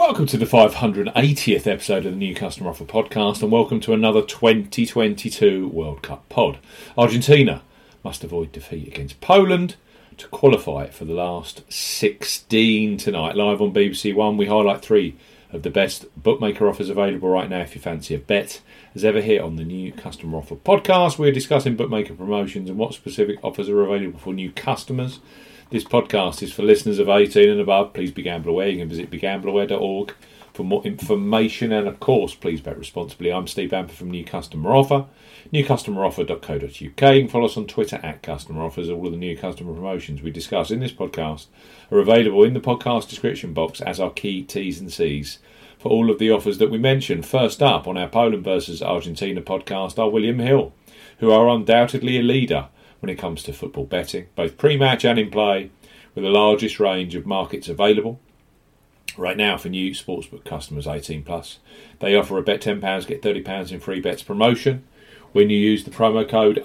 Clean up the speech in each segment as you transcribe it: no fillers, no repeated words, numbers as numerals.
Welcome to the 580th episode of the New Customer Offer podcast, and welcome to another 2022 World Cup pod. Argentina must avoid defeat against Poland to qualify for the last 16 tonight. Live on BBC One, we highlight three of the best bookmaker offers available right now if you fancy a bet. As ever here on the New Customer Offer podcast, we're discussing bookmaker promotions and what specific offers are available for new customers. This podcast is for listeners of 18 and above. Please be gamble aware. You can visit begambleaware.org for more information. And of course, please bet responsibly. I'm Steve Bamper from New Customer Offer, newcustomeroffer.co.uk. You can follow us on Twitter at Customer Offers. All of the new customer promotions we discuss in this podcast are available in the podcast description box as our key T's and C's for all of the offers that we mentioned. First up on our Poland versus Argentina podcast are William Hill, who are undoubtedly a leader when it comes to football betting, both pre-match and in play, with the largest range of markets available. Right now, for new sportsbook customers 18+, they offer a bet £10, get £30 in free bets promotion when you use the promo code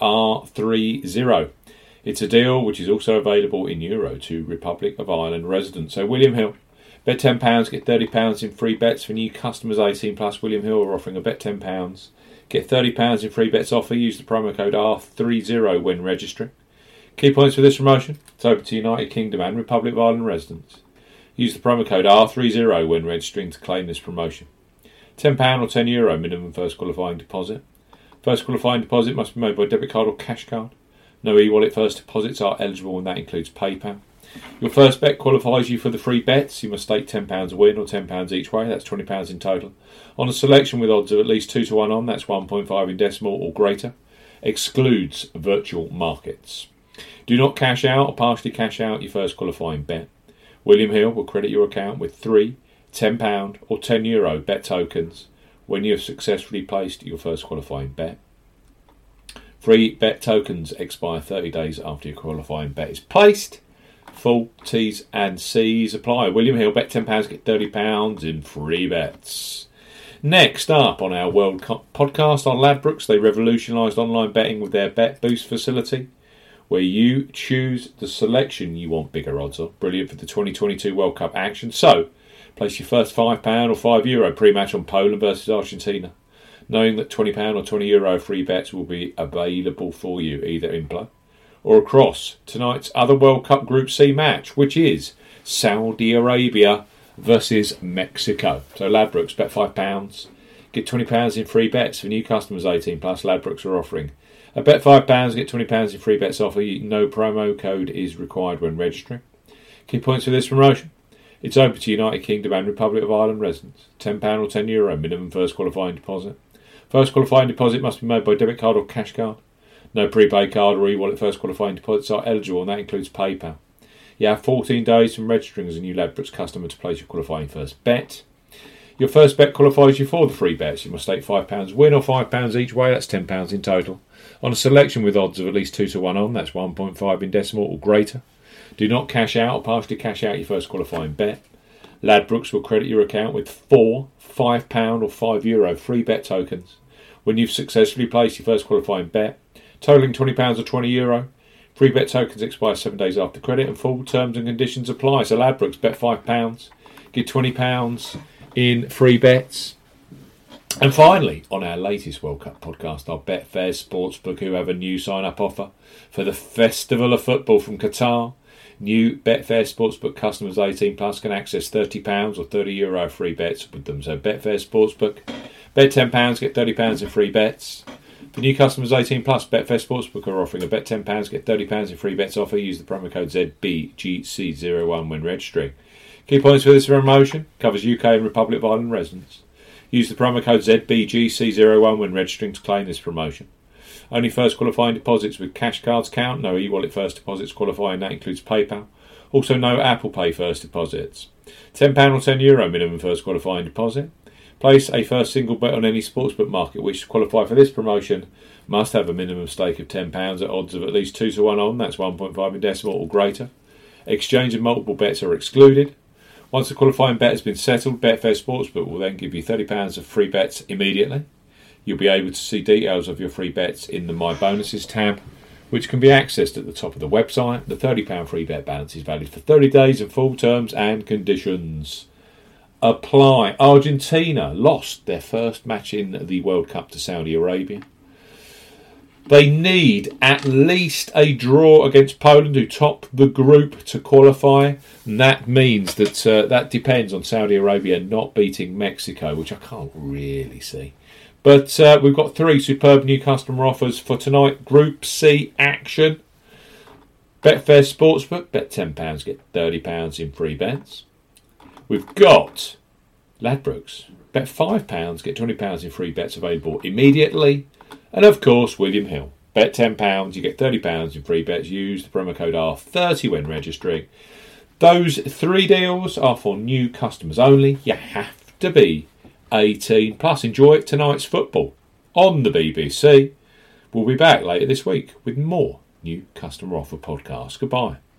R30. It's a deal which is also available in Euro to Republic of Ireland residents. So William Hill, bet £10, get £30 in free bets for new customers 18+. William Hill are offering a bet £10. Get £30 in free bets offer. Use the promo code R30 when registering. Key points for this promotion. It's open to United Kingdom and Republic of Ireland residents. Use the promo code R30 when registering to claim this promotion. £10 or €10 minimum first qualifying deposit. First qualifying deposit must be made by debit card or cash card. No e-wallet first deposits are eligible, and that includes PayPal. Your first bet qualifies you for the free bets. You must stake £10 a win or £10 each way. That's £20 in total. On a selection with odds of at least 2 to 1 on, that's 1.5 in decimal or greater. Excludes virtual markets. Do not cash out or partially cash out your first qualifying bet. William Hill will credit your account with £3, £10 or €10 bet tokens when you have successfully placed your first qualifying bet. Free bet tokens expire 30 days after your qualifying bet is placed. Full T's and C's apply. William Hill, bet £10, get £30 in free bets. Next up on our World Cup podcast on Ladbrokes, they revolutionised online betting with their Bet Boost facility, where you choose the selection you want bigger odds on. Brilliant for the 2022 World Cup action. So, place your first £5 or €5 pre-match on Poland versus Argentina, knowing that £20 or €20 free bets will be available for you, either in play or across tonight's other World Cup Group C match, which is Saudi Arabia versus Mexico. So Ladbrokes, bet £5, get £20 in free bets for new customers 18+. Ladbrokes are offering a bet £5, get £20 in free bets offer. No promo code is required when registering. Key points for this promotion. It's open to United Kingdom and Republic of Ireland residents. £10 or €10 minimum first qualifying deposit. First qualifying deposit must be made by debit card or cash card. No prepaid card or e-wallet first qualifying deposits are eligible, and that includes PayPal. You have 14 days from registering as a new Ladbrokes customer to place your qualifying first bet. Your first bet qualifies you for the free bets. You must stake £5 win or £5 each way. That's £10 in total. On a selection with odds of at least 2 to 1 on, that's 1.5 in decimal or greater. Do not cash out or partially cash out your first qualifying bet. Ladbrokes will credit your account with £4, £5 or €5 free bet tokens when you've successfully placed your first qualifying bet, totaling £20 or €20. Free bet tokens expire 7 days after credit, and full terms and conditions apply. So Ladbrokes, bet £5, get £20 in free bets. And finally, on our latest World Cup podcast, our Betfair Sportsbook, who have a new sign-up offer for the Festival of Football from Qatar. New Betfair Sportsbook customers 18+ can access £30 or €30 free bets with them. So Betfair Sportsbook, bet £10, get £30 in free bets. For new customers 18+, Betfair Sportsbook are offering a bet £10, get £30 in free bets offer. Use the promo code ZBGC01 when registering. Key points for this promotion. Covers UK and Republic of Ireland residents. Use the promo code ZBGC01 when registering to claim this promotion. Only first qualifying deposits with cash cards count. No e-wallet first deposits qualifying. That includes PayPal. Also no Apple Pay first deposits. £10 or €10 minimum first qualifying deposit. Place a first single bet on any sportsbook market which to qualify for this promotion must have a minimum stake of £10 at odds of at least 2 to 1 on. That's 1.5 in decimal or greater. Exchange of multiple bets are excluded. Once the qualifying bet has been settled, Betfair Sportsbook will then give you £30 of free bets immediately. You'll be able to see details of your free bets in the My Bonuses tab, which can be accessed at the top of the website. The £30 free bet balance is valid for 30 days and full terms and conditions apply. Argentina lost their first match in the World Cup to Saudi Arabia. They need at least a draw against Poland, who top the group, to qualify. And that means that that depends on Saudi Arabia not beating Mexico, which I can't really see. But we've got 3 superb new customer offers for tonight. Group C action. Betfair Sportsbook, bet £10, get £30 in free bets. We've got Ladbrokes, bet £5, get £20 in free bets available immediately. And of course, William Hill, bet £10, you get £30 in free bets. Use the promo code R30 when registering. Those 3 deals are for new customers only. You have to be 18. Plus, enjoy tonight's football on the BBC. We'll be back later this week with more new customer offer podcasts. Goodbye.